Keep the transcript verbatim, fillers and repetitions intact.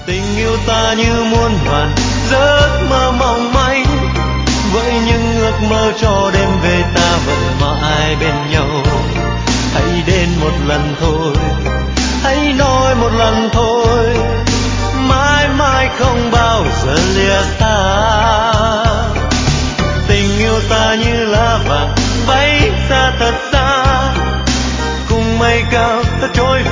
Tình yêu ta như muôn vàn giấc mơ mong manh, với những ước mơ cho đêm về ta vẫn mãi bên nhau. Hãy đến một lần thôi, hãy nói một lần thôi, mãi mãi không bao giờ lìa xa. Tình yêu ta như lá vàng bay xa thật xa, cùng mây cao ta trôi